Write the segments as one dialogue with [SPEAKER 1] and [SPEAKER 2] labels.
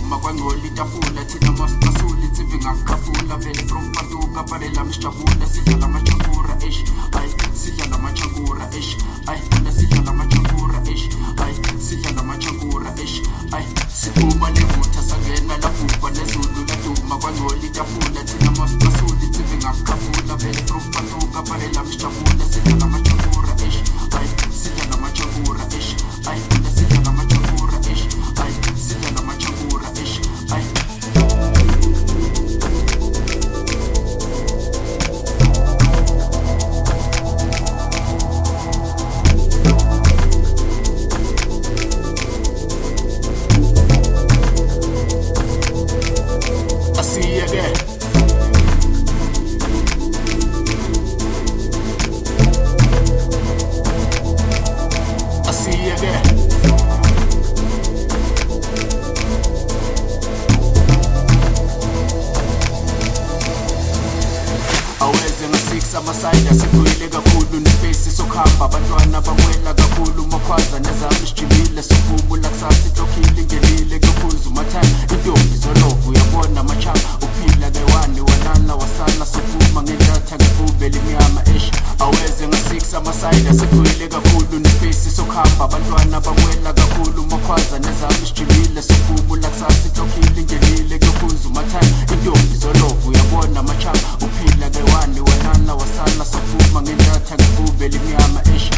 [SPEAKER 1] duma kwangcola itafula thina masibasuli insimbi ngakukhafula vele from Paduka palela msijabula sidla lamachakura ish ay sidla lamachakura ish ay sidla lamachakura ish ay sidla lamachakura ish ay siphuma levutha sangena laphuka lezulu laduma kwangcola itafula thina masibasuli insimbi ngakukhafula vele from Paduka palela msijabula sidla lamachakura ish ay sidla lamachakura ish ay sidla lamachakura ish ay sidla lamachakura ish ay amasayida sikhulile kakhulu nespace sokhamba abantwana bamwela kakhulu makhwaza nezami sijimile sophumula kusasa ihlokile ingenile kuphuzu mathanda intombi zolovu uyabona machanga uphila kewani walala wasala sophuma ngendatha ngibube limnyama ish aweze nga6 amasayida sikhulile kakhulu nespace sokhamba abantwana bamwela kakhulu makhwaza nezami sijimile sophumula kusasa ihlokile ingenile kuphuzu mathanda intombi zolovu uyabona machanga uphila kewani walala wasala sophuma ngendatha ngibube limnyama ish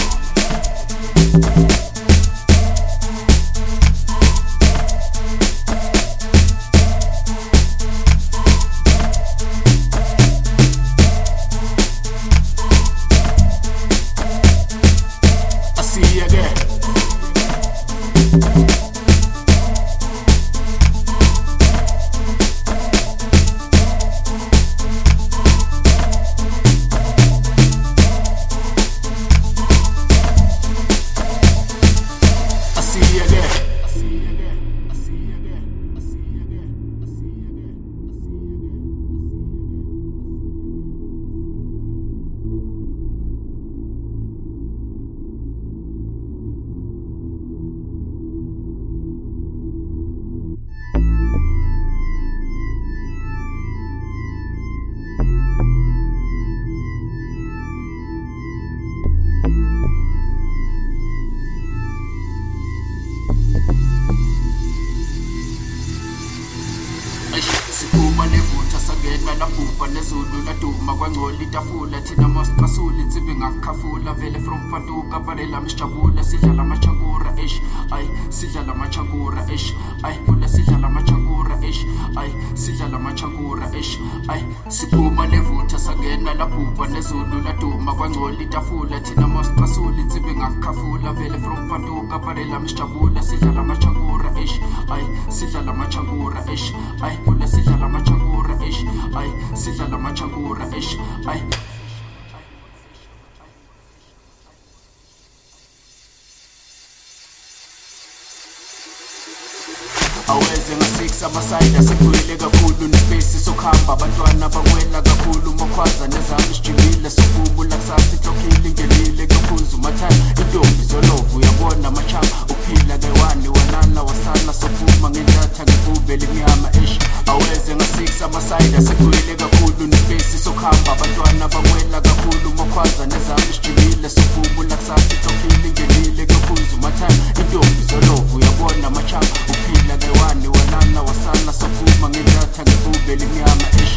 [SPEAKER 1] siphuma levutha sangena laphuka lezulu laduma kwangcola itafula thina masibasuli insimbi ngakukhafula vele from Paduka palela msijabula sidla lamachakura ish ay sidla lamachakura ish ay sidla lamachakura ish ay sidla lamachakura ish ay siphuma levutha sangena laphuka lezulu laduma kwangcola itafula thina masibasuli insimbi ngakukhafula vele from Paduka palela msijabula sidla lamachakura ish ay sidla lamachakura ish ay sidla lamachakura ish ay sidla lamachakura ish ay aweze nga6 amasayida sikhulile kakhulu nespace sokhamba abantwana bamwela kakhulu makhwaza nezami sijimile sophumula kusasa ihlokile ingenile kuphuzu mathanda intombi zolovu uyabona machanga uphila kewani walala wasala sophuma ngendatha ngibube limnyama ish aweze nga6 amasayida sikhulile kakhulu nespace sokhamba abantwana bamwela kakhulu makhwaza nezami sijimile sophumula kusasa ihlokile ingenile kuphuzu mathanda intombi zolovu uyabona machanga uphila kewani walala wasala sophuma ngendatha ngibube limnyama ish